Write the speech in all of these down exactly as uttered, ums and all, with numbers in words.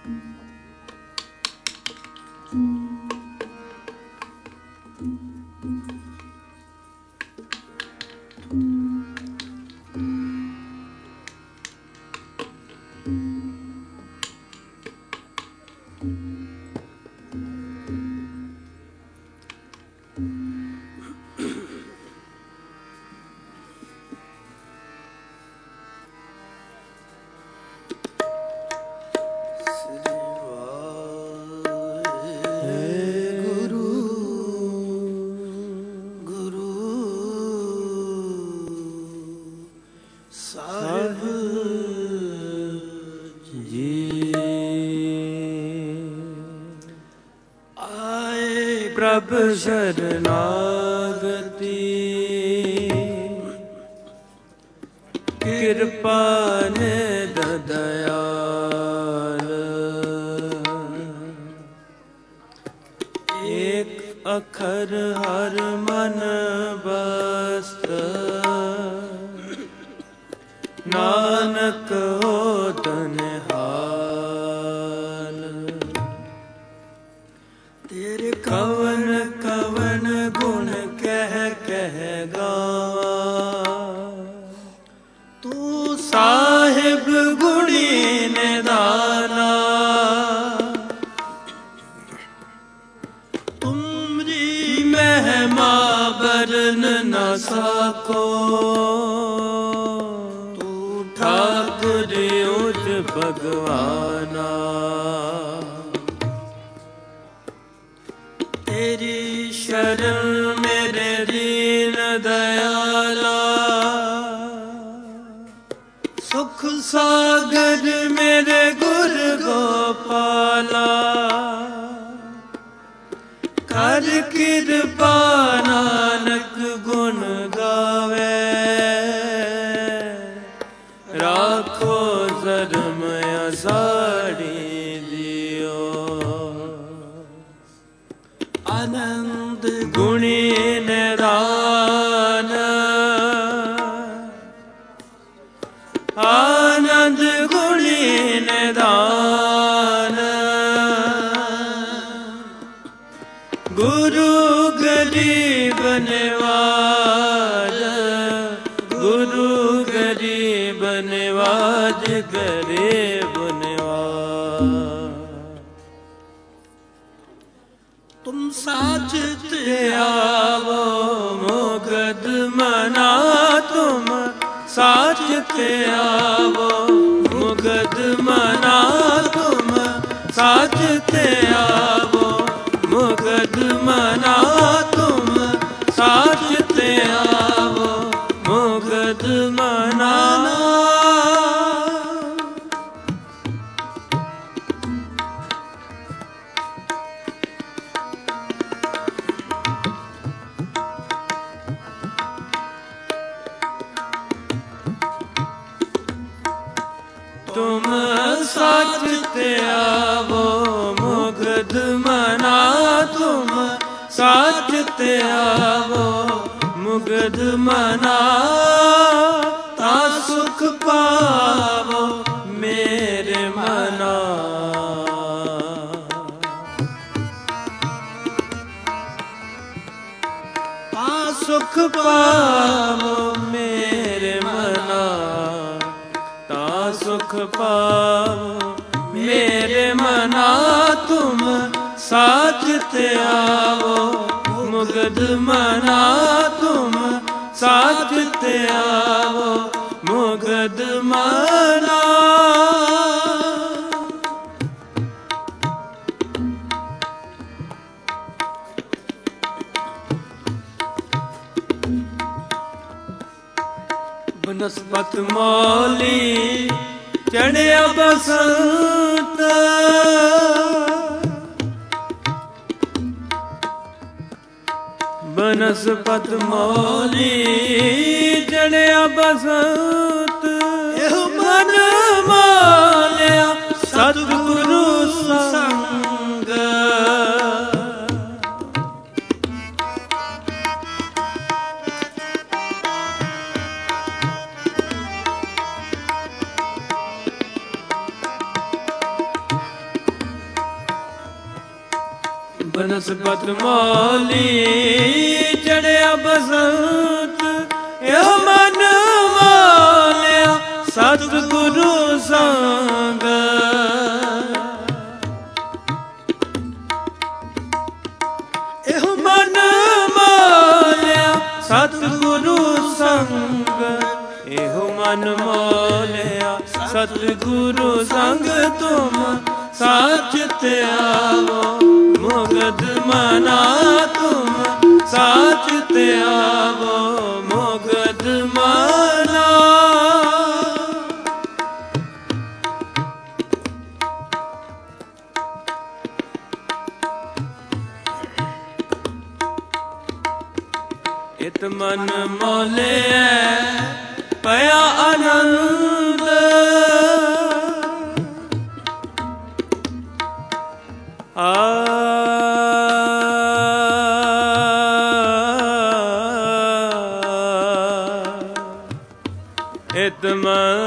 ਪ੍ਰਭ ਸ਼ਰਨਾਗਤੀ ਕਿਰਪਾ ਨਿਧ ਦਇਆਲ ਏਕ ਅਖਰ ਹਰ ਮਨ ਬਸਤ ਨਾਨਕ ਹੋਤ ਨਿਹਾਲ ਤੇਰੇ ਕਵਨ ਕਵਨ ਗੁਣ ਕਹਿ ਕਹਿ ਗਾਵਾਂ ਤੂੰ ਸਾਹਿਬ ਗੁਣੀ ਨਿਦਾਨਾ ਤੁਮਰੀ ਮਹਿਮਾ ਬਰਨ ਨ ਸਕੋ ਤੂੰ ਠਾਕੁਰ ਉਚ ਭਗਵਾਨਾ ਤੇਰੀ ਸ਼ਰਨ ਮੇਰੇ ਦੀਨ ਦਇਆਲਾ ਸੁਖ ਸਾਗਰ ਮੇਰੇ ਗੁਰ ਗੋਪਾਲਾ ਕਰ ਕਿਰਪਾ ਨਾਨਕ ਗੁਣ ਗਾਵੇ ਰਾਖੋ ਜ਼ਰਮ ਅਸਾੜੀ ਦਿਓ ਆਨੰਦ ਗੁਣੀ ਨਿਦਾਨ ਆਨੰਦ ਗੁਣੀ ਨਿਦਾਨ ਗੁਰੂ ਗਰੀਬ ਨਿਵਾਜ ਗੁਰੂ ਗਰੀਬ ਨਿਵਾਜ ਗਰੀਬ ਨਿਵਾਜ ਤੁਮ ਸਾਚਤ ਆਵੋ ਮੁਗਦ ਮਨਾ ਤੁਮ ਸਾਚਤ ਆਵੋ ਮੁਗਦ ਮਨਾ ਤੁਮ ਸਾਚਤ ਆਵੋ ਮੁਗਦ ਮਨਾ ਤੁਮ ਸਾਚਤ ਆਵੋ ਮੁਗਦ ਮਨਾ ਤੁਮ ਸਾਚਤ ਆਵੋ ਮੁਗਦ ਮਨਾ ਤੁਮ ਸਾਚਤ ਆਵੋ ਮੁਗਦ ਮਨਾ ਤਾ ਸੁਖ ਪਾਵੋ ਮੇਰੇ ਮਨਾ ਤਾ ਸੁਖ ਪਾਵੋ ਮੇਰੇ ਮਨਾ ਸੁਖ ਪਾਵੋ ਮੇਰੇ ਮਨਾ ਤੁਮ ਸਾਚਤ ਆਵੋ ਮੁਗਦ ਮਨਾ ਤੁਮ ਸਾਚਤ ਆਵੋ ਮੁਗਦ ਮਨਾ ਬਨਸਪਤ ਮੌਲੀ ਚੜਿਆ ਬਸੰਤ ਬਨਸਪਤ ਮੌਲੀ ਚੜਿਆ ਬਸੰਤ ਇਹੋ ਮਨ ਮਾਲਿਆ ਸਤਿਗੁਰੂ ਸੰਗ ਬਨਸਪਤ ਮੋਲੀ ਚੜਿਆ ਬਸੰਤ, ਇਹੋ ਮਨ ਮੋਲਿਆ ਸਤਿਗੁਰੂ ਸੰਗ। ਇਹੋ ਮਨ ਮੋਲਿਆ ਸਤਿਗੁਰੂ ਸੰਗ, ਇਹੋ ਮਨ ਮੋਲਿਆ ਸਤਿਗੁਰੂ ਸੰਗ। ਤੁਮ ਸਾਚ ਤੇ ਆਵੋ ਮੁਗਧ ਮਨਾ, ਤੁਮ ਸਾਚ ਤੇ ਆਵੋ ਮੁਗਧ ਮਨਾ। ਇਤ ਮਨ ਮੋਲਿਐ ਪਿਆ ਆਨੰਦ, ਆ ਇਤ ਮਨ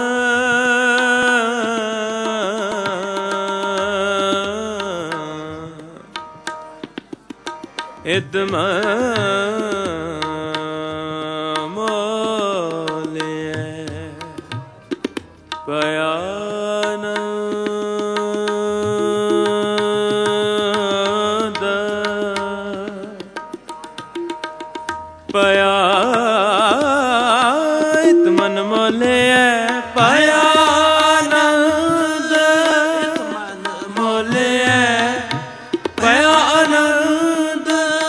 ਇਤ ਮਨ ਪਿਆ ਇਤ ਮਨ ਮੋਲਿਐ ਪਾਇਆ ਆਨੰਦ, ਇਤ ਮਨ ਮੋਲਿਐ ਪਾਇਆ ਆਨੰਦ।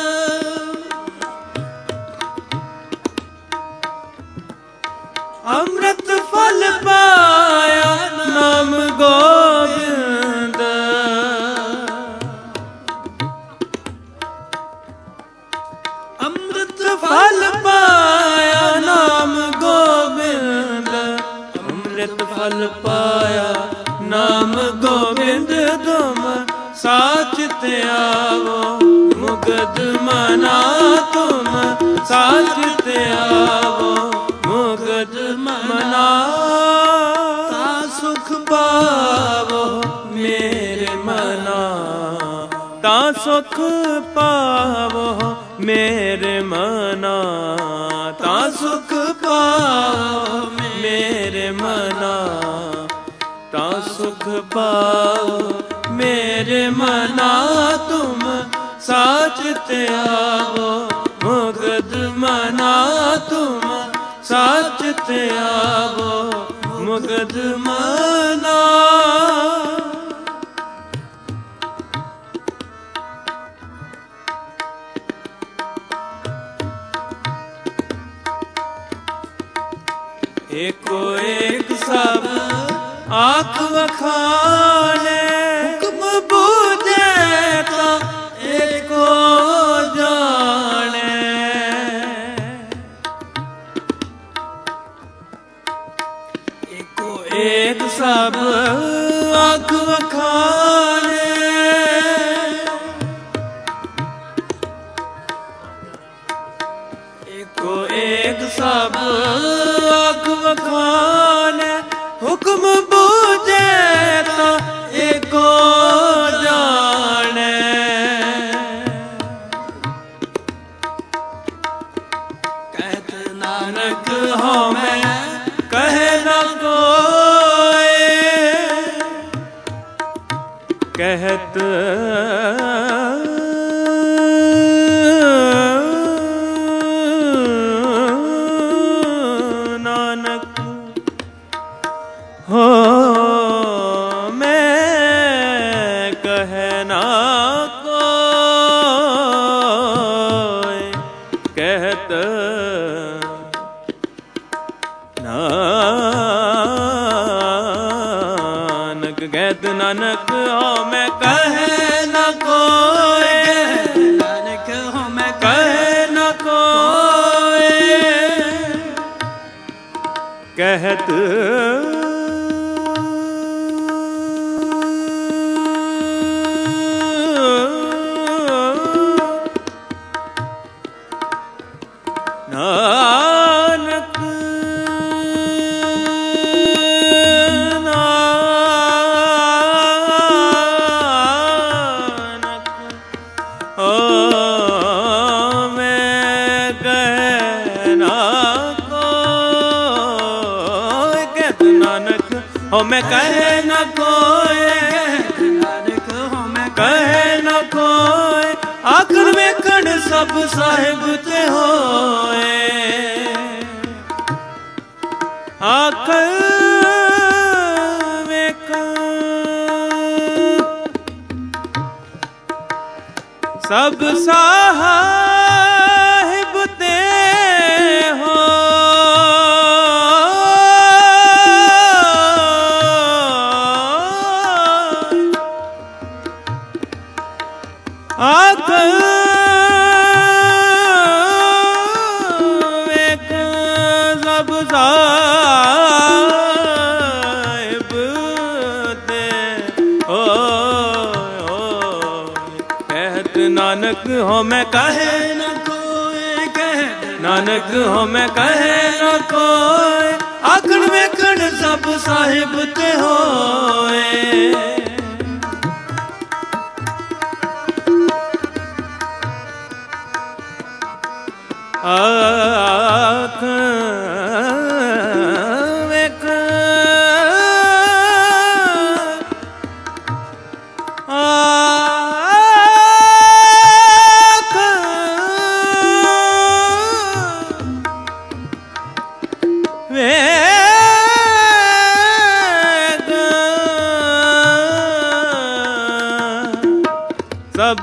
ਅੰਮ੍ਰਿਤ ਫਲ ਪਾਇਆ ਨਾਮ ਗੋਬਿੰਦ, ਅੰਮ੍ਰਿਤ ਫਲ ਪਾਇਆ ਨਾਮ ਗੋਬਿੰਦ, ਅੰਮ੍ਰਿਤ ਫਲ ਪਾਇਆ ਨਾਮ ਗੋਬਿੰਦ। ਤੁਮ ਸਾਚ ਤੇ ਆਵੋ ਮੁਗਧ ਮਨਾ, ਤੁਮ ਸਾਚ ਤੇ ਆਵੋ ਮੁਗਧ ਮਨਾ। ਤਾ ਸੁਖ ਪਾਵੋ ਮੇਰੇ ਮਨਾ, ਤਾ ਸੁਖ ਪਾਵੋ ਮੇਰੇ ਮਨਾ, ਤਾ ਸੁਖ ਪਾਵੋ ਮੇਰੇ ਮਨਾ, ਤਾ ਸੁਖ ਪਾਵੋ ਮੇਰੇ ਮਨਾ। ਤੁਮ ਸਾਚ ਤੇ ਆਵੋ ਮੁਗਧ ਮਨਾ, ਤੁਮ ਸਾਚ ਤੇ ਆਵੋ ਮੁਗਧ ਮਨਾ। ਏਕੋ ਏਕ ਸਭ ਆਖ ਵਖਾਣੇ, ਹੁਕਮ ਬੂਝੇ ਤਾਂ ਏਕੋ ਜਾਣੇ। ਏਕੋ ਏਕ ਸਭ ਆਖ ਵਖਾਣੇ, ਏਕੋ ਏਕ ਸਭ ਆਖ ਵਖਾਣੇ। ਹੁਕਮ ਬੂਝੇ ਤਾਂ ਏਕੋ ਜਾਣੇ। ਕਹਿਤ ਨਾਨਕ ਹਉ ਮੈਂ ਕਹੇ ਨਾ ਕੋਇ, ਕਹਿਤ ਨਾਨਕ ਹੋ ਮੈਂ ਕਹਿ ਨਾ ਕੋਇ, ਕਹਿਤ ਨਾਨਕ। ਕਹਿਤ ਨਾਨਕ ਹੋ ਮੈਂ ਕਹਿ ਨਾ ਕੋਇ, ਨਾਨਕ ਹੋ ਮੈਂ ਕਹਿ ਨਾ ਕੋਇ, ਕਹਿਤ ਨਾਨਕ। ਨਾਨਕ हो मैं कहे न कोई, नानक हो मैं कहे न कोई। आखिर वेखण सब साहिब ते होए, आखिर वेखण सब साहिब ते हो। आखिर वेखण सब साहिब ते हो। कहत नानक हो मैं कहे न कोई, कहत नानक हो मैं कहे न कोई। आखिर वेखण सब साहिब ते होए, आखिर वेखण सब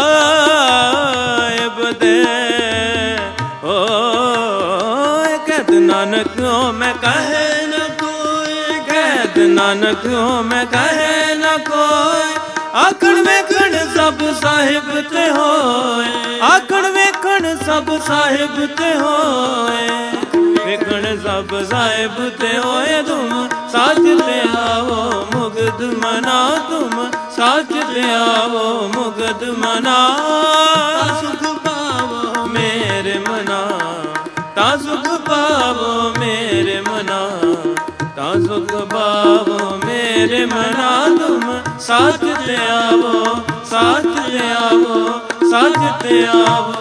साहिब दे हो। कहत नानक हो मैं कहे न कोई, कहत नानक हो मैं कहे न कोई। आखिर वेखण सब साहिब ते होए, आखिर वेखण सब साहिब ते होए। वेखण सब साहिब ते होए, तुम साच ते आवो मुगद मना, तुम साच ते आवो मुगद मना। सुख पावो मेरे मना, ता सुख पावो मेरे मना, ता सुख पावो मेरे मना। तुम साच ते आवो, साच ते आवो, साच ते आवो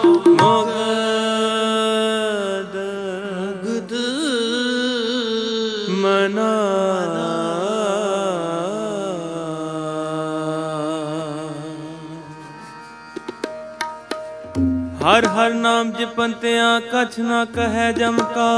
मुगद मुगद मना। हर हर नाम जपंतिया कछ ना कहे जमका।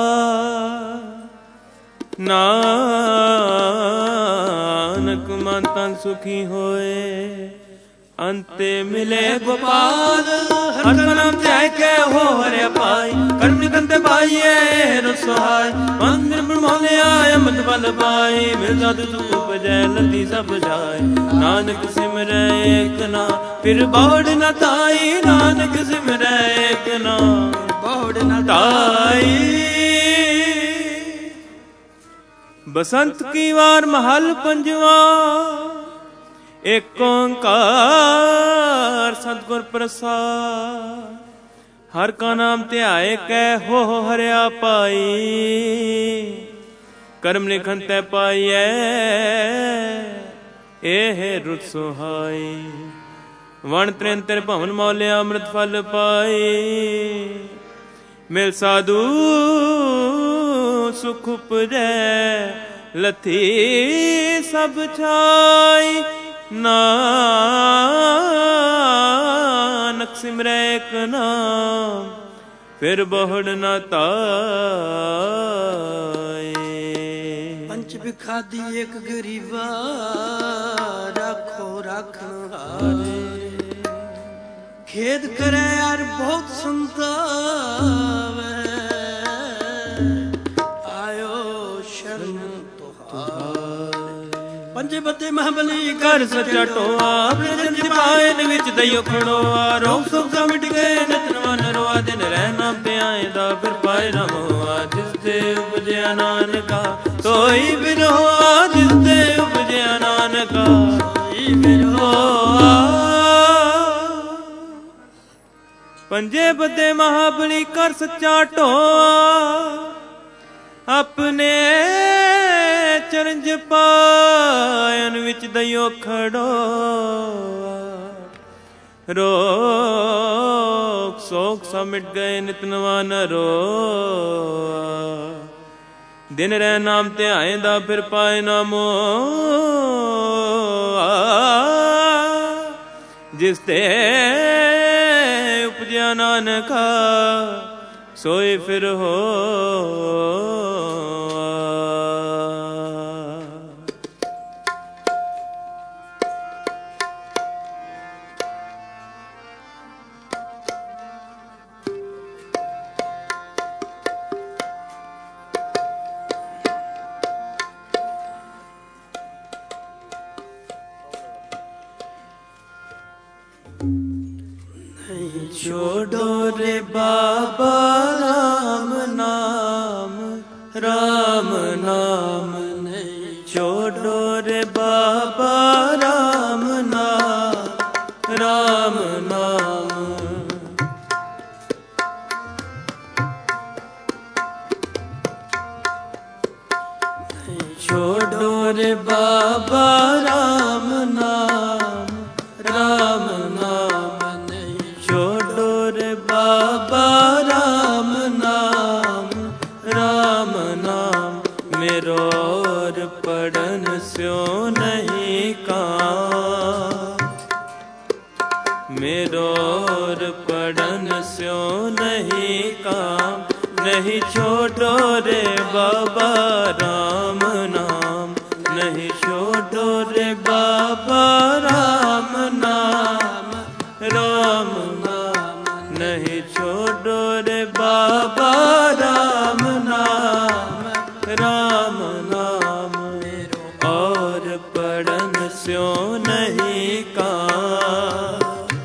नानक मन तन सुखी होए, अंते मिले गोपाल। हर नाम ध्याय के हो हरे पाई, कर्म निकंते पाइये रसोहाय। मंदिर ब्रह्मोले आय मत बल पाई, मिल जादु सुख उपजै लती सब जाय। नानक सिमरै एक नाम फिर बाढ़ न ताई, नानक सिमरै एक नाम बाढ़ न ताई। बसंत की वार महल पंजवा, एक ओंकार सतगुर प्रसाद। हर का नाम ध्याए कै हो हरिया पाई, कर्म लिखन तै पाइयै एह रुत सुहाई। वण त्रिंतर भवन मौलिया अमृत फल पाई, मिल साधु सुख उपजै लथी सब छाई। नानक सिमरै एक नाम फिर बहुड़ न ताए। पंच बिखादी एक गरीबा, राखो राखन हारे। खेद करे यार बहुत संतावे, आयो शरण पंजे बते महाबली कर सच्चा टोआ। जंदी पाए विच दइयो खड़ोआ, रोग सुख सा मिट गए नचन मन रोआ। दिन रह नाम ते आए दा फिर पाए न मोआ। जिस ते उपजया नानका सोई बिरहोआ, जिस ते उपजया नानका सोई बिरहोआ। पंजे बते महाबली कर सच्चा टोआ, अपने चरण जपायन विच दइयो खड़ोआ। रोग शोक सा मिट गए नित नवा न रोआ। दिन रह नाम ध्याएंदा फिर पाए ना मोह। जिस ते उपजया नानका सोई फिर हो। छोड़ो रे बाबा राम नाम, राम नाम नहीं छोड़ो रे बाबा राम नाम, राम नाम। छोड़ो रे बाबा राम नाम, राम नाम नहीं छोड़ो रे बाबा राम नाम, राम नाम। मेरो और पढ़न स्यो नहीं काम, मेरो और पढ़न स्यो नहीं काम। नहीं छोड़ो रे बाबा राम नाम, नहीं छोड़ो रे बाबा राम नाम, राम नाम। नहीं छोड़ो रे बाबा राम नाम, राम नाम। और पढ़न स्यो नहीं काम,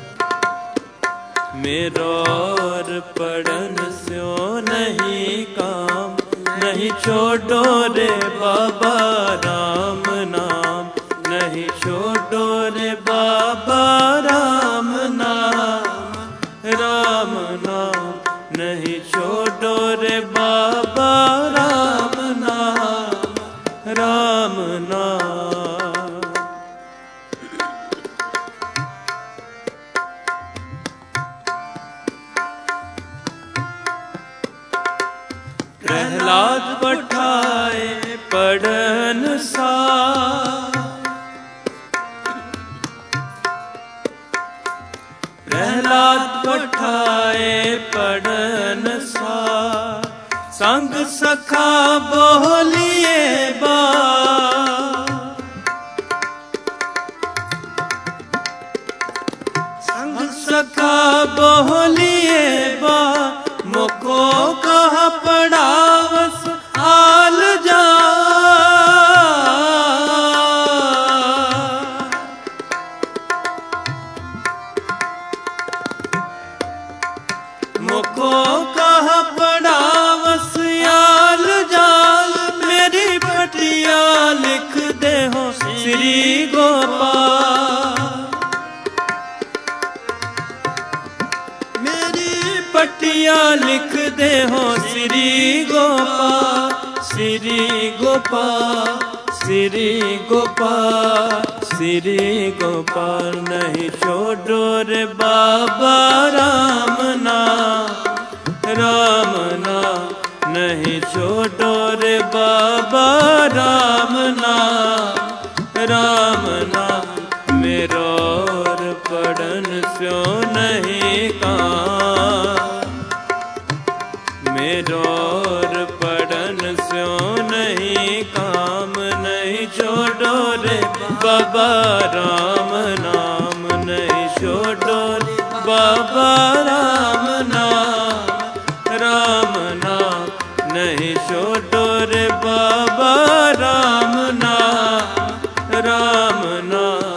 मेरो और पढ़न स्यो नहीं काम। नहीं छोड़ो रे बाबा राम नाम, नहीं छोड़ो रे बाबा राम नाम, राम नाम। नहीं छोड़ो रे बाबा राम नाम, राम नाम। प्रहलाद पठाए पढ़न सा, प्रहलाद पठाए पढ़न सा। संग सखा बोलिए बा, संग सखा बोलिए बा। मुको कहा पढ़ावस आल जा, मुको कहा पढ़ावस आल जाल। मेरी पटिया लिख दे हो श्री गोपाल, मेरी पटिया लिख दे हो श्री गोपाल, श्री गोपाल, श्री गोपाल, श्री गोपाल। नहीं छोड़ो रे बाबा राम नाम, राम नाम। नहीं छोड़ो रे बाबा राम नाम, राम नाम। मेरो और पढ़न स्यो नहीं काम, मेरो और पढ़न स्यो नहीं काम। नहीं छोड़ो रे बाबा राम नाम, नहीं छोड़ो रे बाबा राम नाम, राम नाम। नहीं छोड़ो रे बाबा राम नाम, राम नाम।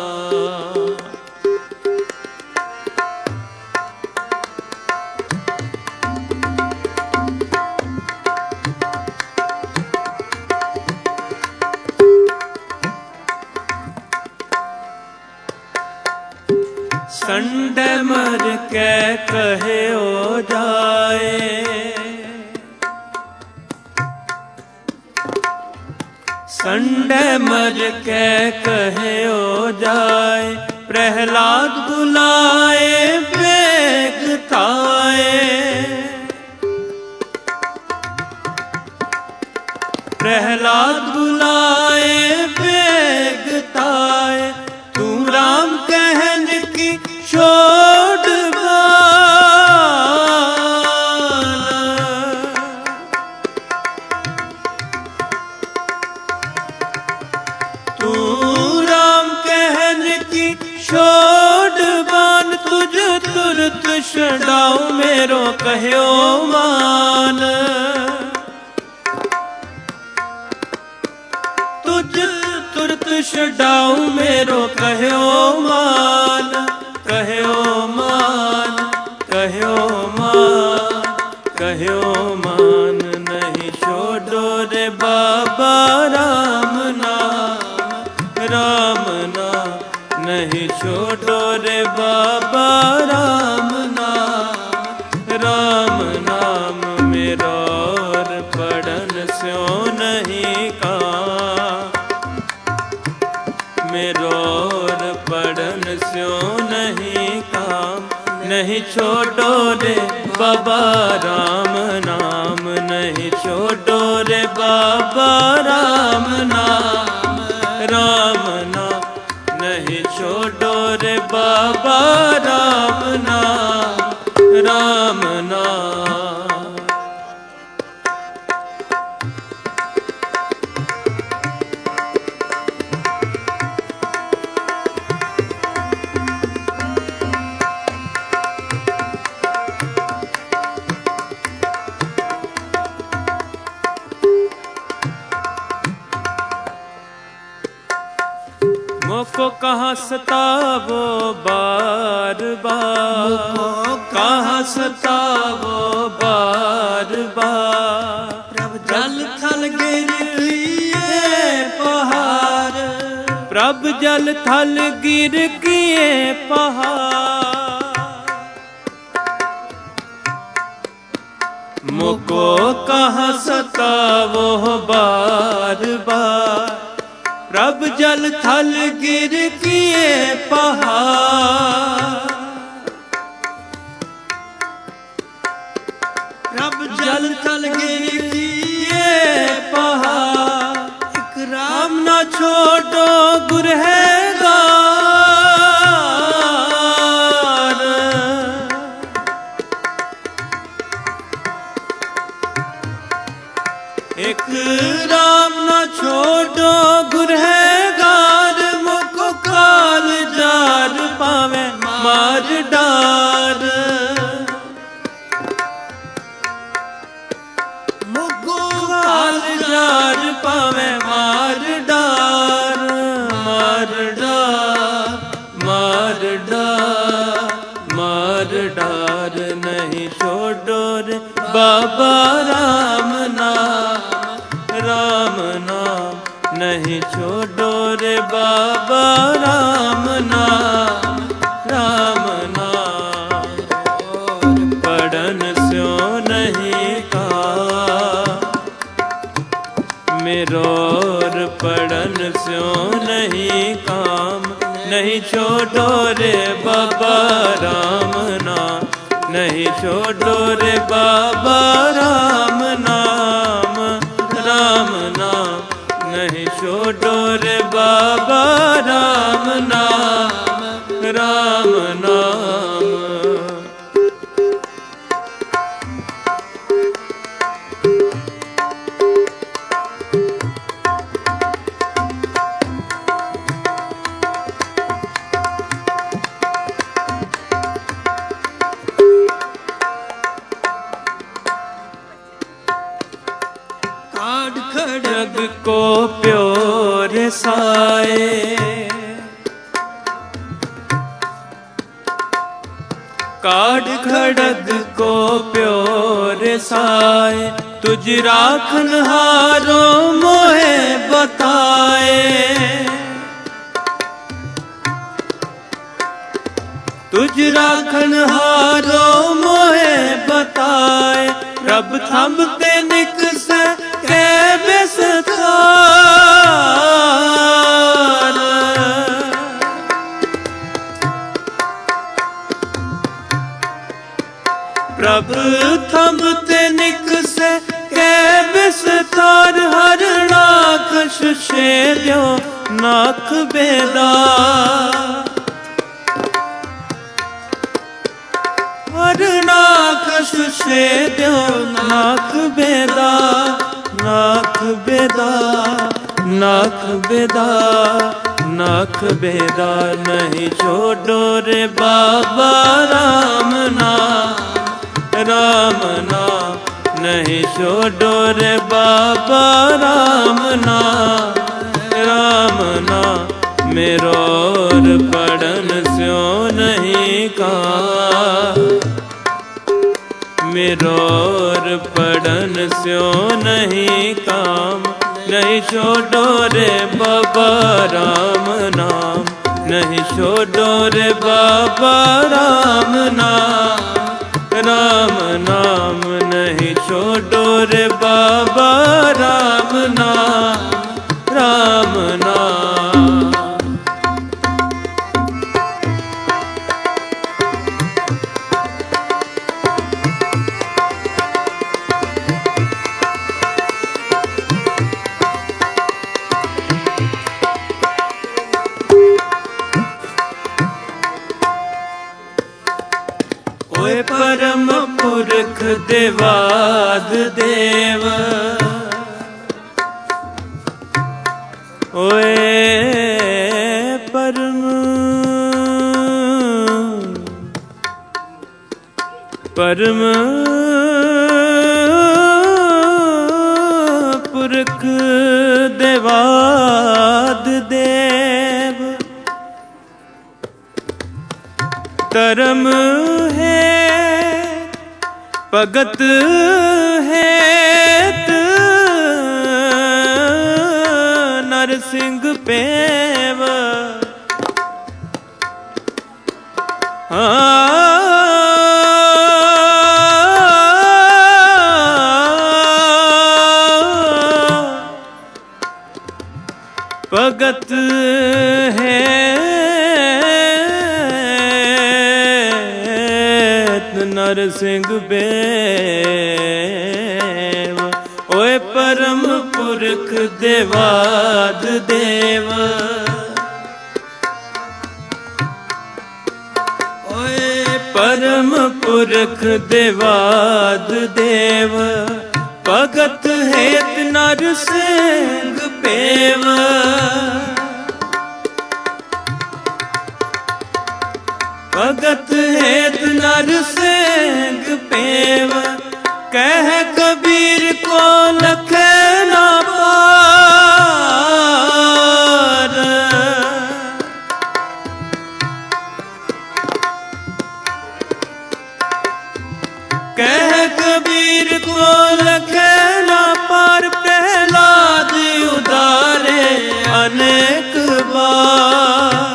संड मर के कहे हो जाए, संड मर के कहे हो जाए। प्रहलाद बुलाए बेग थाए, तात बुलाए बेगताए, तू राम कहन की छोड़ तू राम कहन की छोड़ बान, तुझ तुरत छड़ाऊं मेरो कहयो मान। तुझ तुरत छड़ाऊं मेरो कहयो मान, कहयो मान, कहयो मान, कहयो मान। नहीं छोड़ो रे बाबा राम नाम, राम नाम नहीं छोड़ो रे बाबा राम नाम, राम नाम। मेरा और पढ़न स्यो नहीं काम, मेरा और पढ़न स्यो नहीं काम। नहीं छोड़ो रे बाबा राम नाम, नहीं छोड़ो रे बाबा राम नाम, राम नाम नहीं छोड़ो रे बाबा राम नाम, राम नाम। मोको कहाँ सतावो बार बार, कहाँ सतावो बार बार। प्रभ जल थल गिर किए पहाड़, प्रभ जल थल गिर किए पहाड़। मोको कहाँ सतावो बार बार, प्रभ जल थल गिर किए पहाड़। प्रभ जल थल गिर किए पहाड़। एक राम ना छोड़ो गुरहेगार, एक राम ना छोड़ो गुरहेगार। मुको काल जार पावे मार डार, मुको काल जार पावे मार डार, मार डार, मार डार, मार डार। नहीं छोड़ो रे बाबा राम नाम, राम नाम नहीं छोड़ो रे बाबा राम नाम, राम नाम। पढ़न स्यो नहीं काम, मेरोर पढ़न स्यो नहीं काम। नहीं छोड़ो रे बाबा राम नाम, नहीं छोड़ो रे बाबा राम नाम, राम नाम नहीं छोड़ो रे बाबा राम नाम, राम नाम। खड़ग को प्योर साए, काढ़ खड़ग को प्योर साए। तुझ राखन हारो मोहे बताए, तुझ राखन हारो मोहे बताए। रब थंबते निकसे के बिस्तार, प्रभ थंबते निकसे के बिस्तार। हरणा नाखश छेद्यो नाख बेदा हर नाखश छेद्यो नाख बेदा नाख बेदा नाख बेदा नाख बेदा नहीं छोड़ो रे बाबा राम नाम राम नाम नहीं छोड़ो रे बाबा राम नाम राम नाम मेरो और पढ़न स्यो नहीं का मेरो और पढ़न स्यो नहीं काम नहीं छोड़ो रे बाबा राम नाम नहीं छोड़ो रे बाबा राम नाम राम नाम नहीं छोड़ो रे बाबा राम नाम राम नाम परम पुरख देवाद देव ओए परम परम पुरख देवाद देव धर्म है भगत हेत नरसिंह पेव भगत है नरसिंह बेव ओए परम पुरख देवाद देव ओए परम पुरख देवाद देव भगत हेत नरसिंह पेव भगत हेत नरसिंह पेव कह कबीर को लखे ना पार कह कबीर को लखे ना पार प्रहलाद उदारे अनेक बार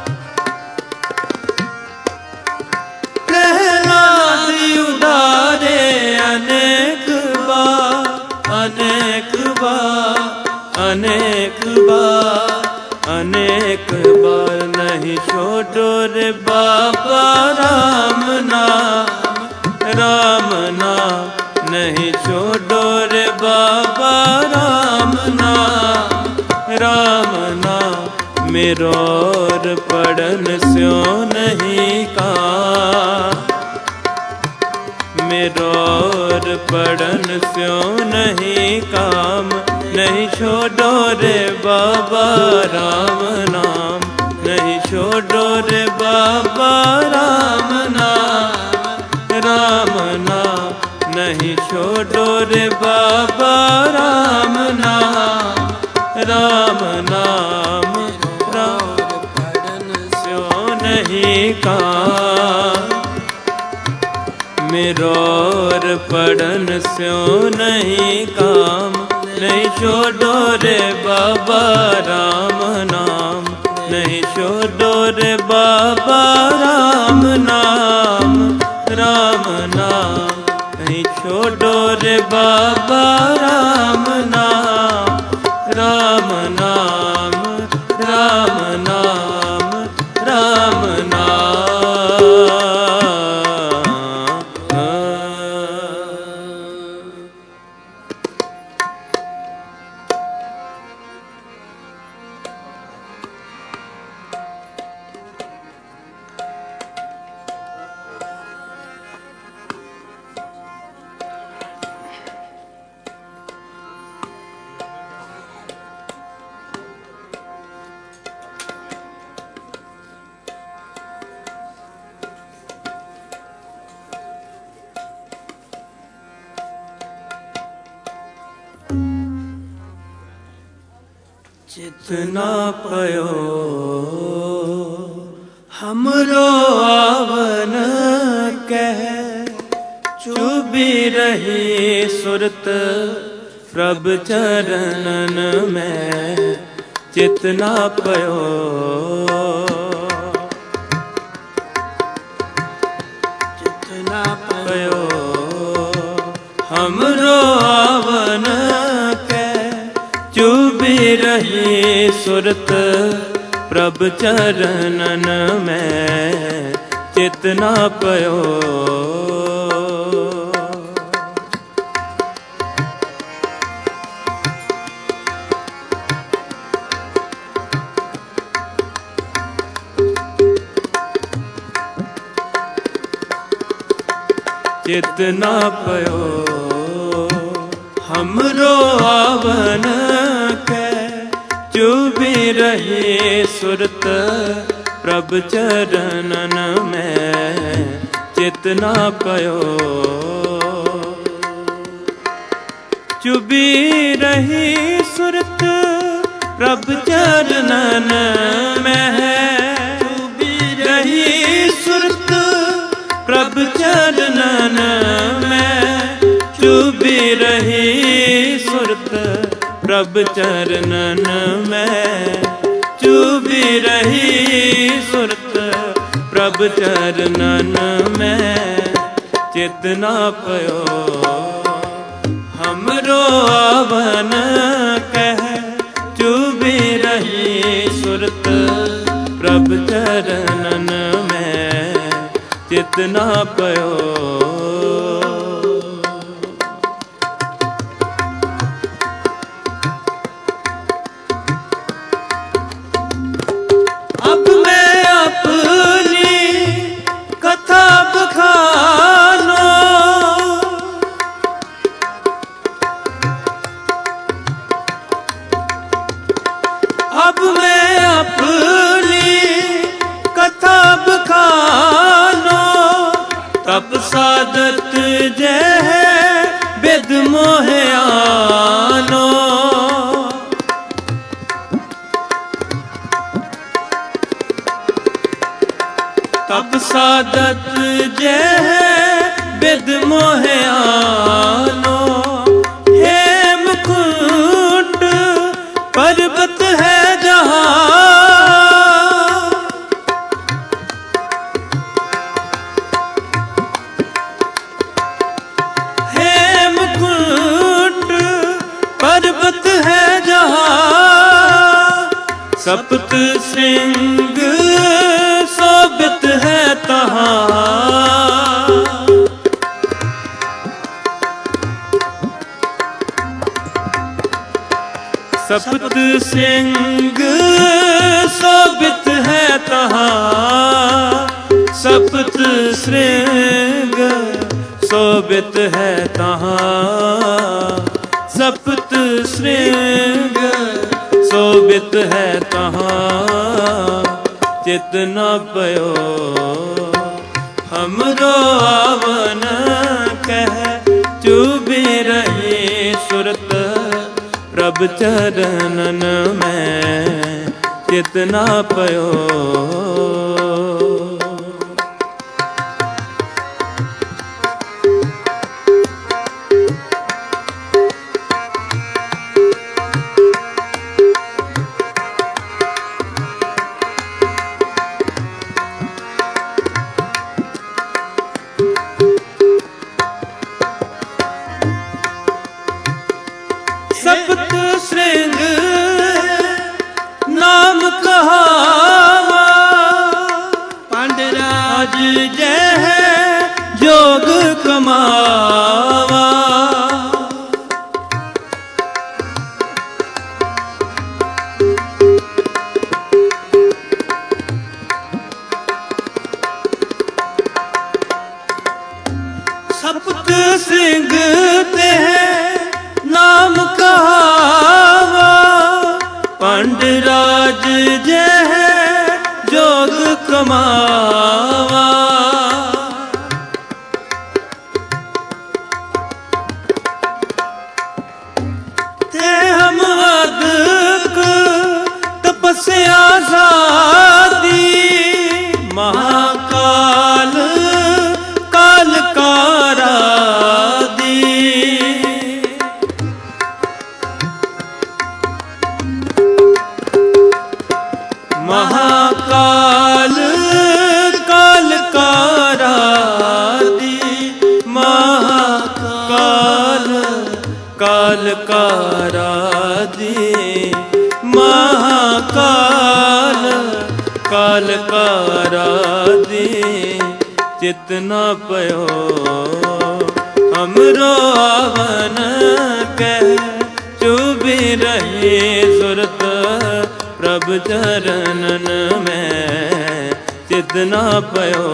अनेक बार अनेक बार अनेक बार अनेक बार नहीं छोड़ो रे बाबा राम नाम राम नाम नहीं छोड़ो रे बाबा राम नाम राम नाम मेरो और पढ़न स्यो नहीं का मेरो और पढ़न स्यो नहीं काम नहीं छोड़ो रे बाबा राम नाम नहीं छोड़ो रे बाबा राम नाम राम नाम नहीं छोड़ो रे बाबा राम नाम राम नाम राम पढ़न स्यो नहीं काम मेरो और पढ़न स्यो नहीं काम नहीं छोड़ो रे बाबा राम नाम नहीं छोड़ो रे बाबा राम नाम राम नाम नहीं छोड़ो रे बाबा राम नाम राम नाम राम नाम राम नाम चितना पयो हमरो आवन कह चुभी रही सुरत प्रभ चरणन में चितना पयो चितना पयो हमरो आवन चुभी रही सुरत प्रभ चरणन में चितना पयो चितना पयो हमरो आवन के चुभी रही सुरत प्रभ चरणन में चितना पयो चुभी रही सुरत प्रभ चरणन में चुभी रही सुरत प्रभ चरणन में चुभी रही सुरत प्रभ चरणन में चुभी रही सुरत प्रभ चरणन में चितना पयो हमरो आवन कह चुभी रही सुरत प्रभ चरणन में चितना पयो अब मैं अपनी कथा बखानो अब मैं अपनी कथा बखानो तब सादत जय बिद मोहे आनो तब सादत जय बिद मोहे आनो हेम कुंड पर्वत है जहाँ हेम कुंड पर्वत है जहाँ सप्त श्रृंग शोभित है तहाँ सप्त श्रृंग शोभित है तहाँ सप्त श्रृंग शोभित है तहाँ सप्त श्रृंग शोभित है तहाँ चितना पयो हमरो आवन कह चुभी रही सुरत प्रभ चरणन में चितना पयो सप्त श्रृंग नाम कहावा पांडराज जय जोग कमावा सप्त श्रृंग ते नाम कहावा पांडराज जय जोग कमावा ते हम अदक काल का राधी महाकाल काल का राधी चित न पयो हमरो आवन कह चुभी रहे सुरत प्रभु चरणन में चित न पयो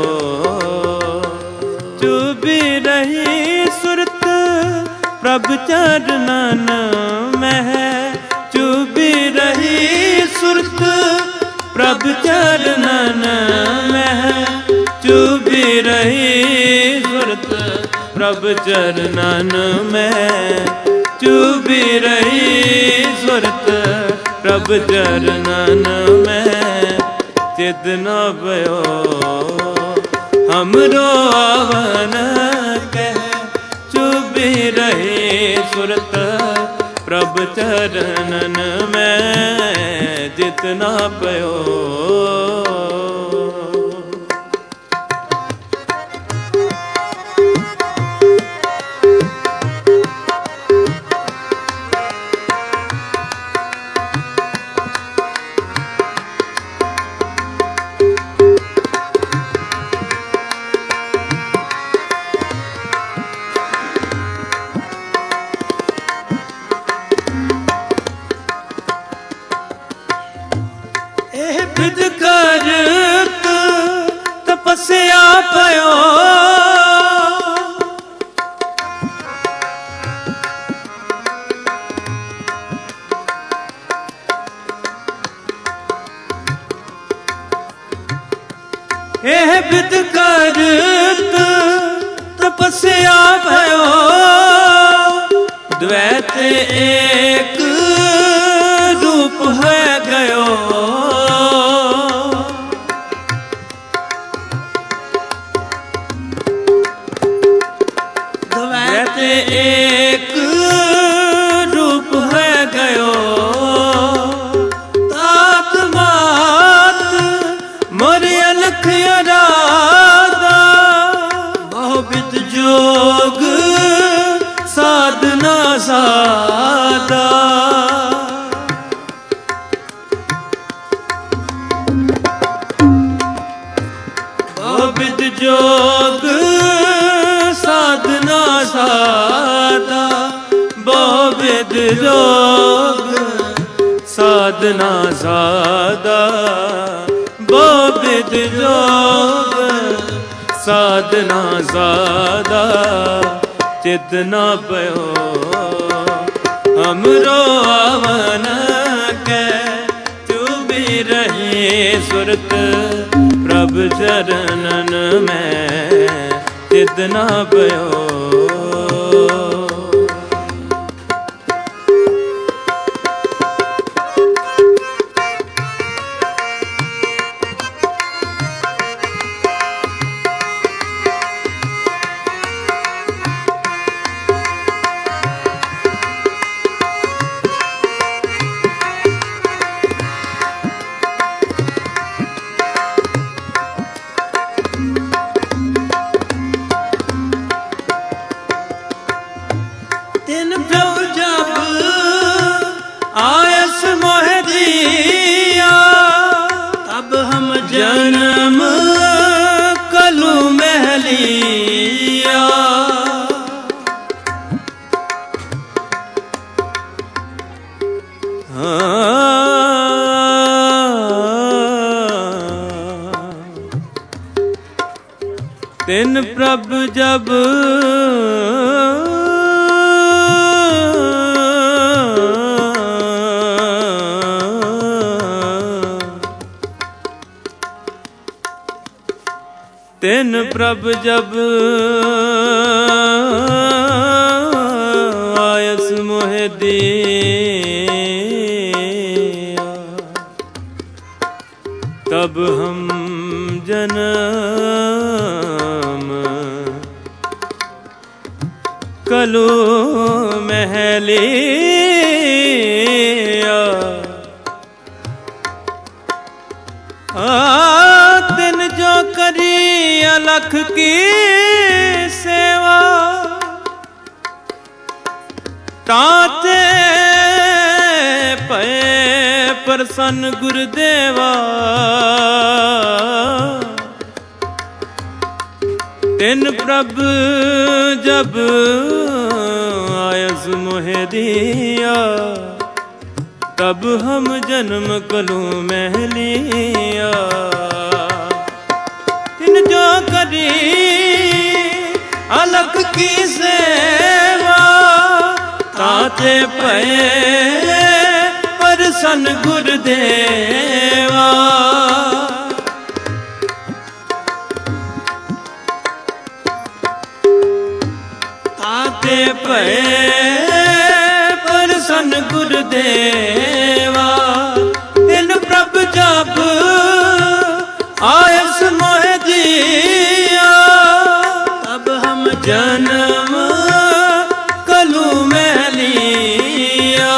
चुभी रही सुरत प्रभु चरणन में चुभी रही सुरत प्रभु चरणन में चुभी रही सुरत प्रभु चरणन में चुभी रही सुरत प्रभु चरणन में चित न पयो हमरो आवन कह चुभी रहे सुरत प्रभु चरणन में चित न पयो तपस्या पयो एह विद करत तपस्या भयो द्वैत एक रूप है गयो एक रूप है गयो तात मात मोरे अलख अराधा बहुविध जोग साधना साधा बहुविध जोग साधना साधा बहुविध जोग साधना साधा बहुविध जोग साधना साधा चित न पयो हमरो आवन के चुभी रहे सुरत प्रभु चरणन में चित न पयो जन्म कलू महलिया तिन प्रभु जब तिन प्रभु जब आयस मोहे दिया तब हम जन्म कलू महलिया दिन जो करी अलख की सेवा तात ਪ੍ਰਸੰਨ ਗੁਰਦੇਵਾ। ਤਿਨ ਪ੍ਰਭ ਜਬ ਆਇਸ मोहे दिया, तब हम जन्म कलू मह लिया। तिन जो करी अलख की सेवा, ताते पए प्रसन्न गुरदेवा। ताते पए प्रसन्न गुरदेवा। तिन प्रभ जब आयस मोह दिया, तब हम जन्म कलू में लिया।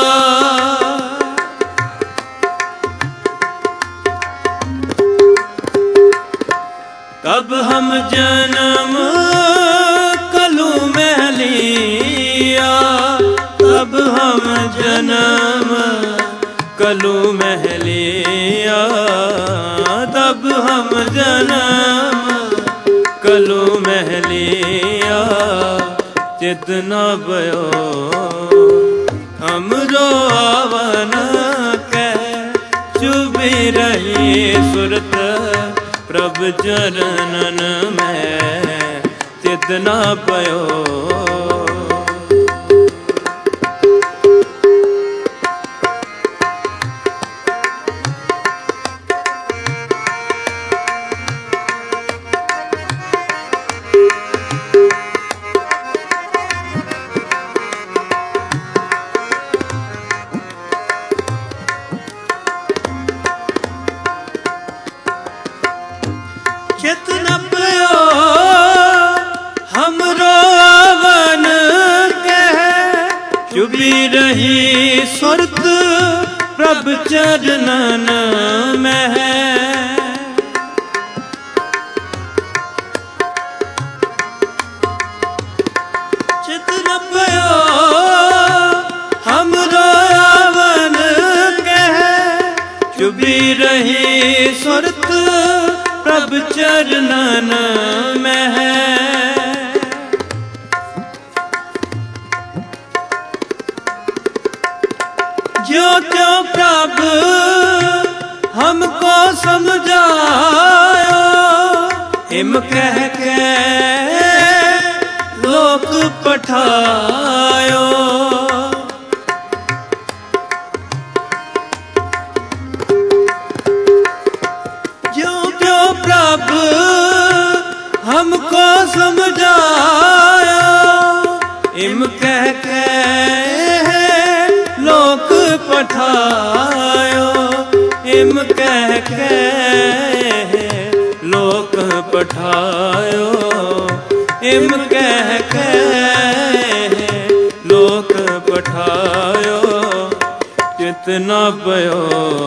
तब हम जन्म कलू में लिया। तब हम जन्म कलू में लिया। तब हम जन्म कलू में लिया। चेतना भयो हमरो आवन के, चुभी रही सुरत प्रभ चरणन में। चेतना भयो चेतना पयो हमरो आवन कह, चुभी रही सुरत प्रभ चरणन में। चेतना पयो हमरो आवन कह, चुभी रही सुरत प्रभ चरणन में है। जो जो प्रभ हमको समझायो, हिम कह के लोक पठायो। प्रभ हमको समझाया, इम कह के लोक पठायो। इम कह के लोक पठायो। इम कह के लोक पठायो। चितना पयो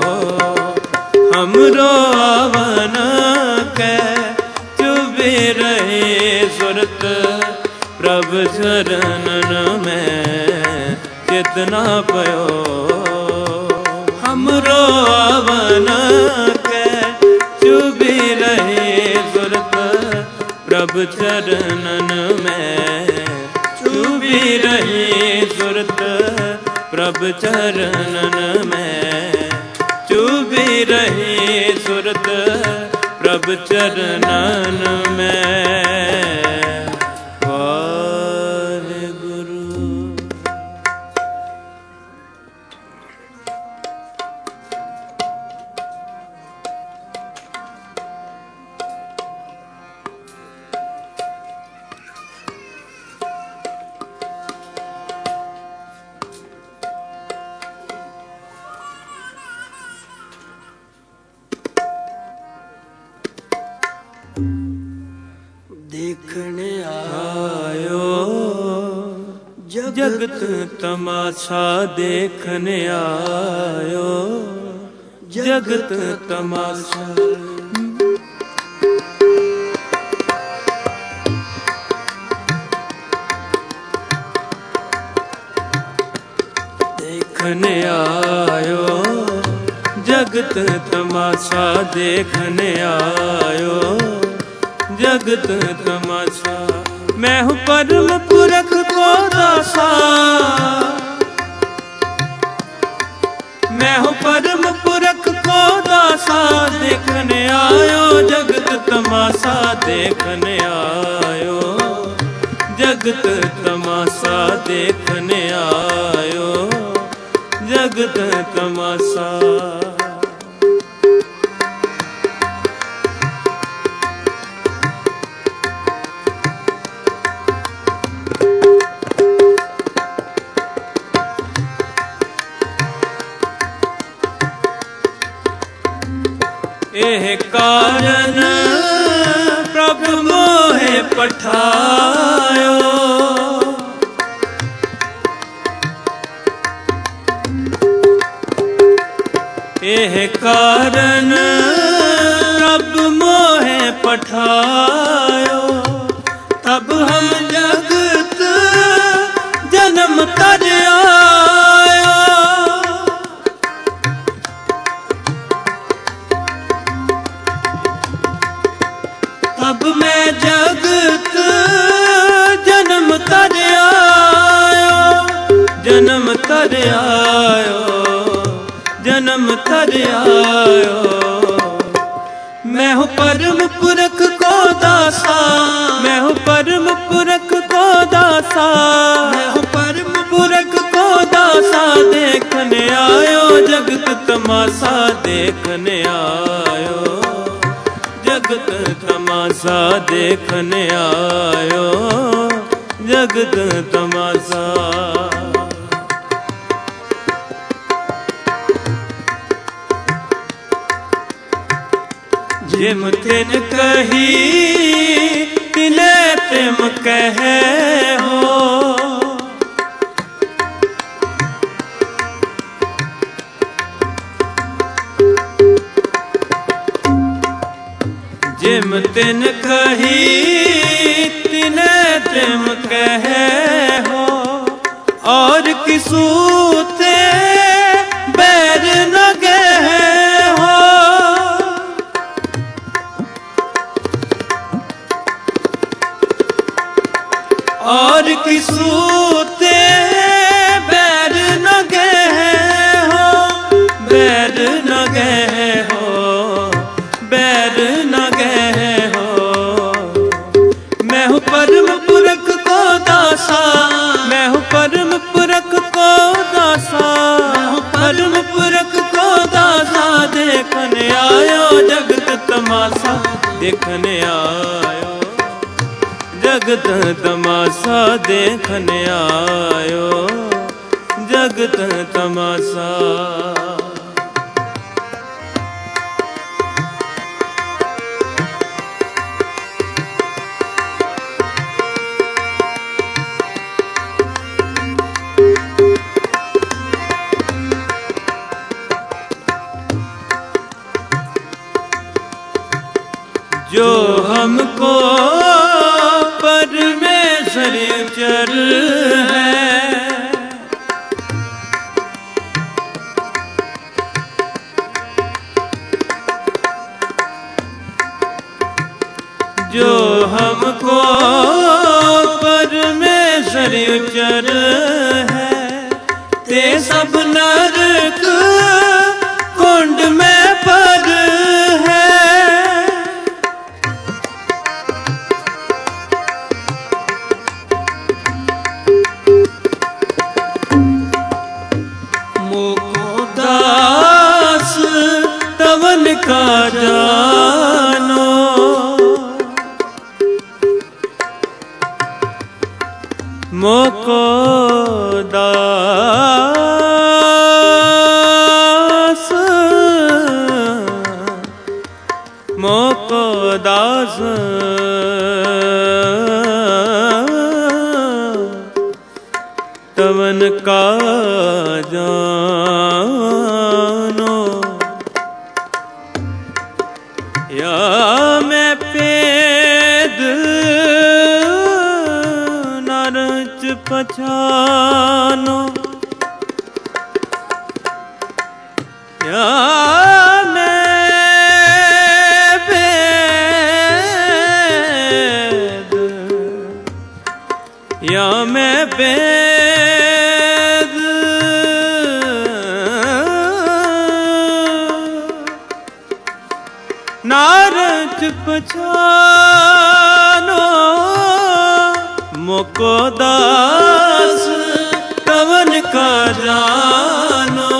हमरो आवन के, चुभी रहे सुरत प्रभ चरणन में। चेतना पयो हमरो आवन के, चुभी रहे सुरत प्रभ चरणन में। चुभी रहे सुरत प्रभ चरणन में। चुभी रही सुरत प्रभ चरणन में। वाहेगुरु। देखने आयो जगत तमाशा, देखने आयो जगत तमाशा। देखने आयो जगत तमाशा देखने आयो, जगत तमाशा। मैं हूँ परम पुरख को दासा, मैं हूँ परम पुरख को दासा, देखने आयो जगत तमाशा देखने आयो, जगत तमाशा देखने आयो, जगत तमाशा। एह कारण प्रभु मोहे पठायो, एह कारण प्रभु मोहे पठायो, तब हम जगत जन्म तर आयो, तब मैं जगत जन्म तर आयो, जन्म तर आयो, जन्म तर आयो। मैं हूँ परम पुरख को दासा, मैं हूँ परम पुरख को दासा, मैं हूँ परम पुरख को दासा, देखने आयो जगत तमाशा देखने आयो, जगत तमाशा देखने आयो, जगत तमाशा। जिम तिन कही तिने तिम कहे हो, जिम तिन कही तिने तिम कहे हो, और किसू ते बैर न गए हो, और किसू ते बैर न गए हो, बैर न गए हो, बैर न गए हो। मैं हूँ परम पुरख को दासा, मैं हूँ परम पुरख को दासा, मैं हूँ परम पुरख को दासा, देखने आयो जगत तमाशा देखने आयो, जगत तमाशा देखने आयो, जगत तमाशा। जो हमको परमेश्वर चर है, जो हमको परमेश्वर चर है, ते सब नरक कुंड में पर है, तवन का जानो, मोको दास, मोको दास, तवन का जानो, या मैं पेद नरच पछानो, या पछानो मुको दास तवन का जानो।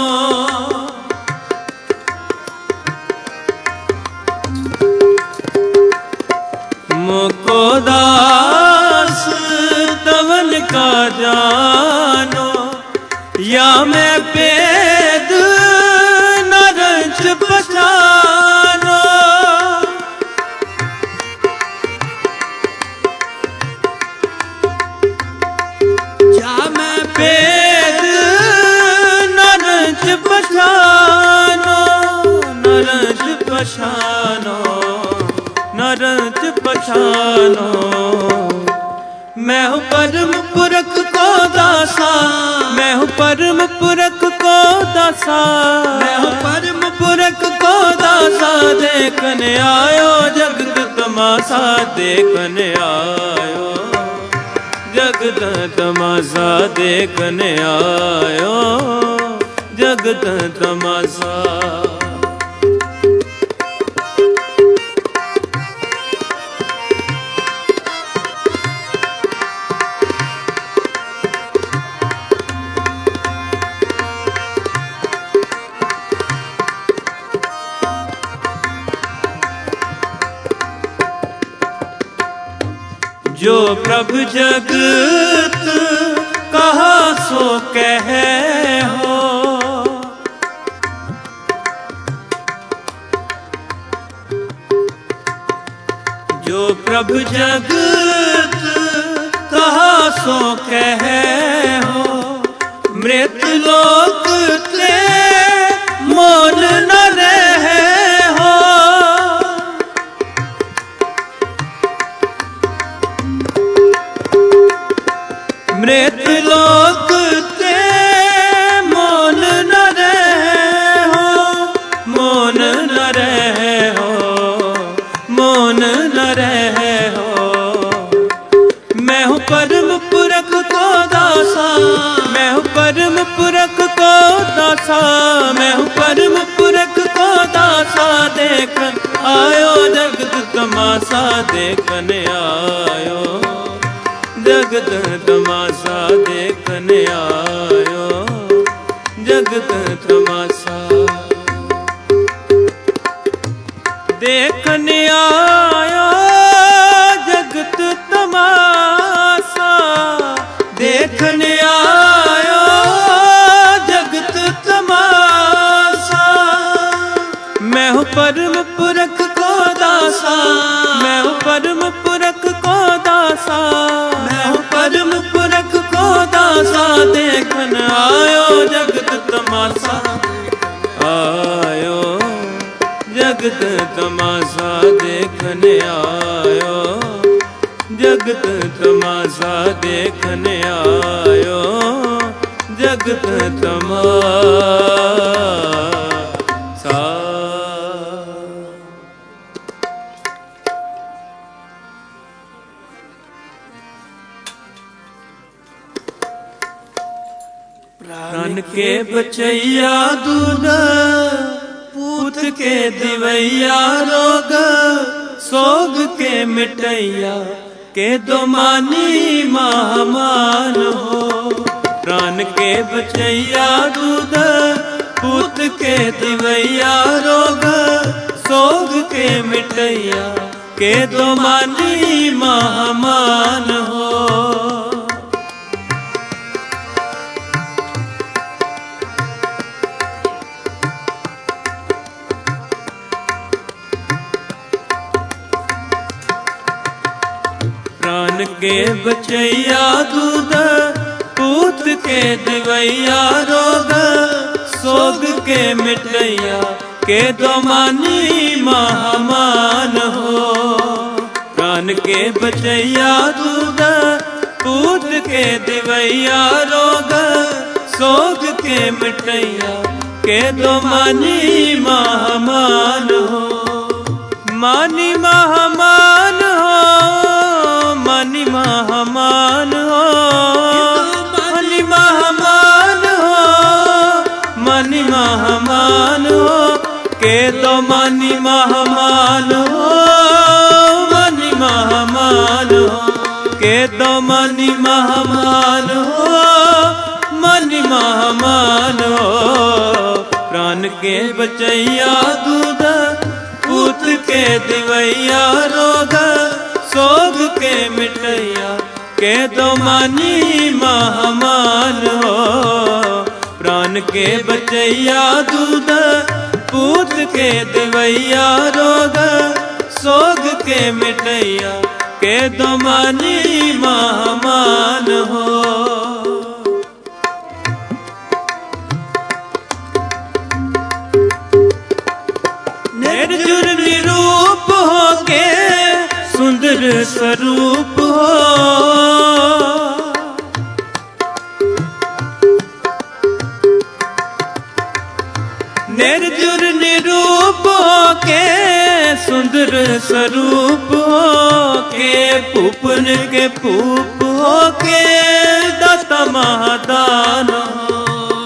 मुको दास तवन का जानो या मैं पेद न रंच पछानो। या मैं पेद न रंच पछानो न रंच पछानो न रंच पछानो। मैं हूँ परम पुरख को दासा, मैं हूँ परम पुरख को दासा, मैं हूँ परम पुरख को दासा। देखने आयो जगत तमाशा, देखने आयो जगत तमाशा, देखने आयो जगत तमाशा। जो प्रभु जगत कहा सो कहे हो, जो प्रभु जगत कहा सो कहे हो। मृत लोक ते मोल न रहे हो। मृत लोक ते मोल न रहे हो, मोल न रहे हो, मोल न रहे हो। मैं हूँ परम पुरख को दासा, मैं हूँ परम पुरख को दासा, मैं हूँ परम पुरख को दासा। देखन आयो जगत तमाशा, देखने आयो जगत तमाशा, देखने आयो जगत तमाशा। देखने आयो जगत तमाशा, देखने आयो जगत तमाशा। मैं हूँ परम पुरख को दासा, मैं हूँ परम पुरख को दासा, मैं हूँ परम पुरख को दासा। देखन आयो जगत तमाशा, आयो जगत तमाशा, देखने आयो जगत तमाशा, देखने आयो जगत तमाशा। प्राण के बचैया दूध, पूत के दिवैया रोग, सोग के मिटैया के दो मानी महामान हो। प्राण के बचैया दूध, पूत के दिवैया रोग, सोग के मिटैया के दो मानी महामान हो। प्राण के बचैया दूध, पूत के दिवैया रोग, सोग के मिटैया के दो मानी महामान हो। प्राण के बचैया दूध, पूत के दिवैया रोग, सोग के मिटैया के दो मानी महामान हो। मानी महामान हो, मानी महामान हो, मानी महामान हो, मानी महामान हो के दो मानी महामान हो। के दो मानी महामान हो, मानी महामान हो। प्राण के बचैया दूध पूत के दिवैया रोग सोग के मिटैया के दो मानी महामान हो। प्राण के बचैया दूध पूत के दिवैया रोग सोग के मिटैया के दो मानी महामान हो। निर्जुर निरूप हो के सुंदर स्वरूप हो। निर्जुर निरूप हो के सुंदर स्वरूप हो के पूपन के पूप हो के दाता महादान हो।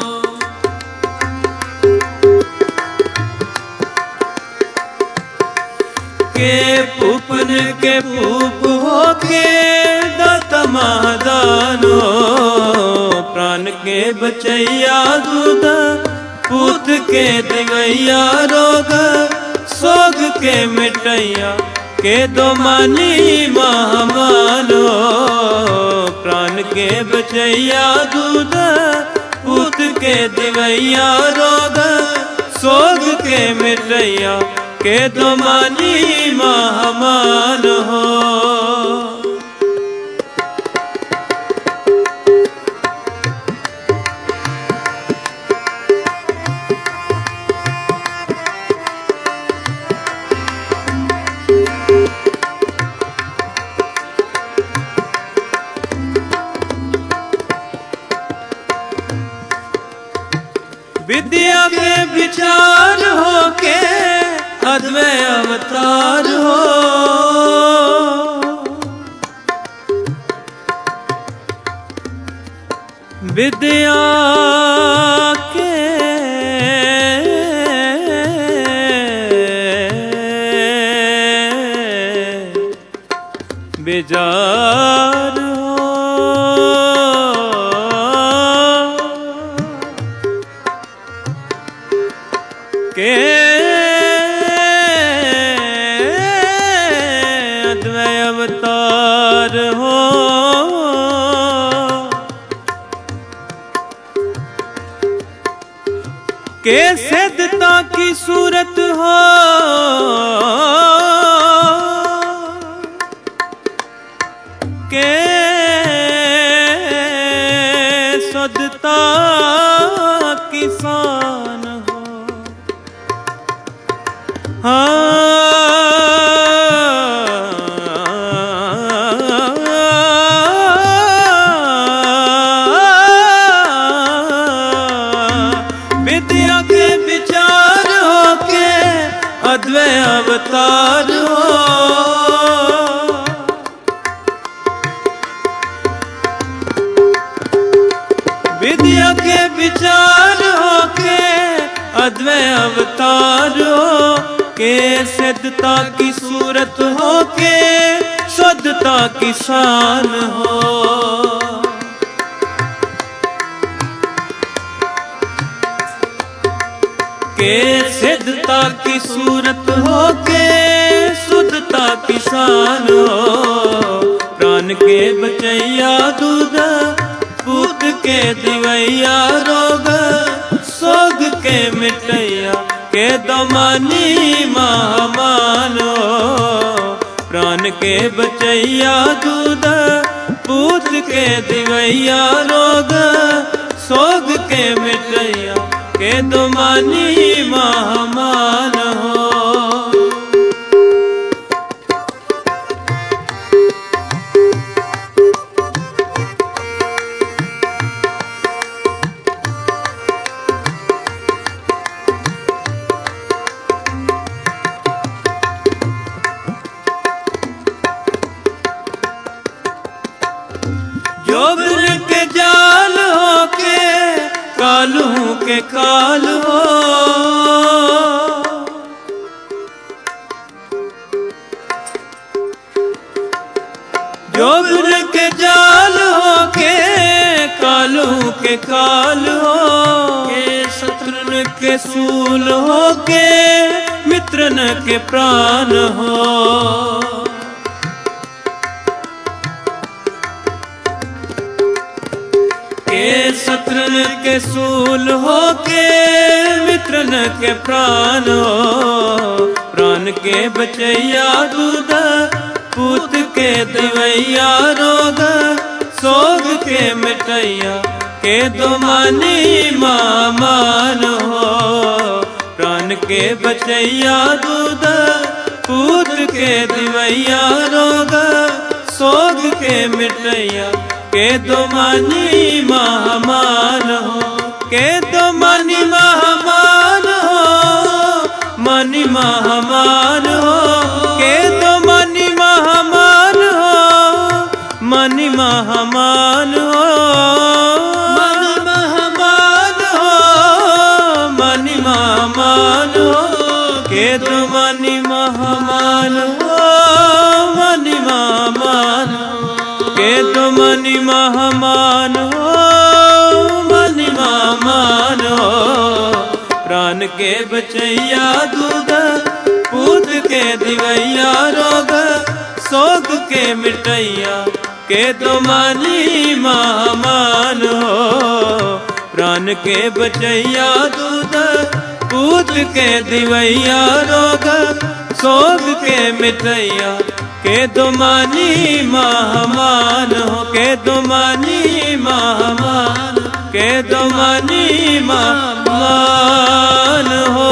के पूपन के पूप हो के दाता महादान हो। प्राण के बचैया दूध पूत के दिवैया रोग सोग के मिटैया के दो मानी महामान हो। प्राण के बचैया दूध पूत के दिवैया रोग सोग के मिटैया के दो मानी महामान हो। विद्या के विचार हो के अद्वय अवतार हो। विद्या के विचार के अद्वय अवतार हो। के सिद्धता की सूरत हो के शुद्धता की शान हो। विद्या के विचार हो के अद्वय अवतार हो। विद्या के विचार हो के अद्वय अवतार हो के सिद्धता की सूरत हो के शुद्धता की शान हो। के सिद्धता की सूरत हो के शुद्धता की शान हो। प्राण के बचैया दूध पूत के दिवैया रोग सोग के मिटैया के दमानी महामान हो। प्राण के बचैया दूध पूत के दिवैया रोग सोग के मिटैया के दमानी महामान हो। जोबन के जाल हो के कालू के काल हो। जोबन के जाल हो के कालू के काल हो के शत्रुन के सूल हो के मित्रन के प्राण हो के शत्रुन के सूल हो के मित्रन के प्राण हो प्राण के बचैया दूध पूत के दवैया रोग सोग के मिटैया के दो मानी मामान हो प्राण के बचैया दूध पूत के दिवैया रोग सोग के मिटैया के दो मानी महामान हो के दो मानी महामान हो मानी महामान हो के दो मानी महामान हो मानी महामान हो मानी महामान हो मानी महामान हो के दो मानी महामान हो मानी महामान के दो मानी महामान हो मानी महामान हो प्राण के बचैया दूध पूत के दिवैया रोग सोग के मिटैया के दो मानी महामान हो प्राण के बचैया दूध पूत के दिवैया रोग सोग के मिटैया के दो मानी महामान हो के दो मानी महामान के दो मानी महामान हो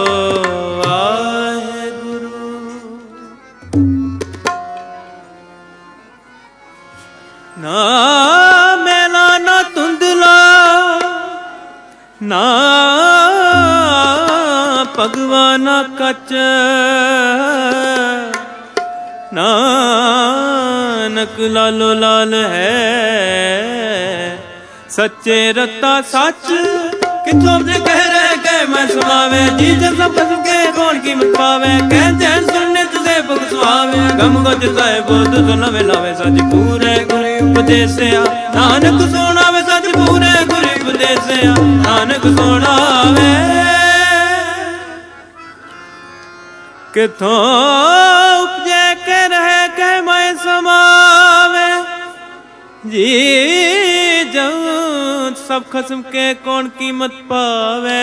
ना मेला ना धुंधला ना भगवाना कच नानक लालो लाल है सच्चे रत्ता सच किथों से कह रहे कह मैं सुनावे जी जब सब कसम के कौन कीमत पावे कह जैन सुनने तुझे भुग सुहावे गम को जिताए बोध सुनावे लावे सच पूरे गुरु उपदेश नानक सुनावे सच पूरे गुरु उपदेश नानक सुनावे किथों उपजे के रहे के मैं समावे जी जब सब खस्म के कौन कीमत पावे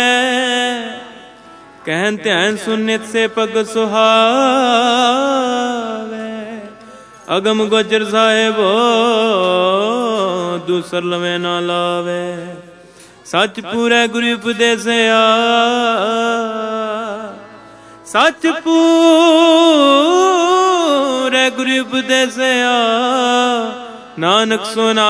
कहन ध्यान सुनित से पग सुहावे अगम गोजर साहेबो दूसर लवे ना लावे सच पूरे गुरु उपदेश आ सच पूरे गुरु उपदेश आ नानक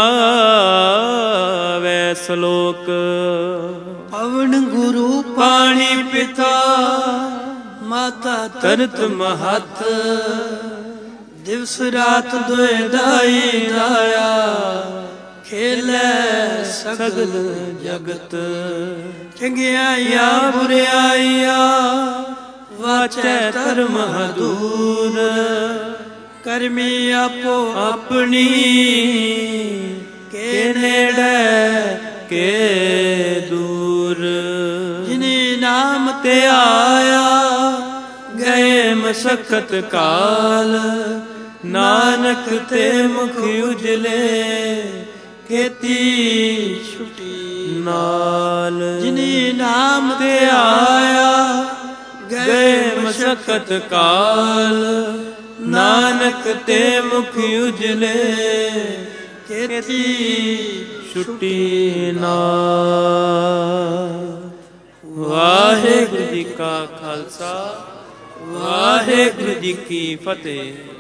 सुनावे श्लोक पवन गुरु पानी पिता माता तरत महत दिवस रात दुए दाई दाया खेले सगल जगत चंगियाया बुराइया वाचे धर्म दूर करमी आपो अपनी के नेड़े के दूर जिनी नाम ते आया गए मशक्कत काल नानक ते मुख उजले खेती छुटी नाल जिनी नाम ते आया गए मशक्कत काल नानक ते मुख उजले खेती छुटी नाल। वाहिगुरु जी का खालसा वाहिगुरु जी की फतेह।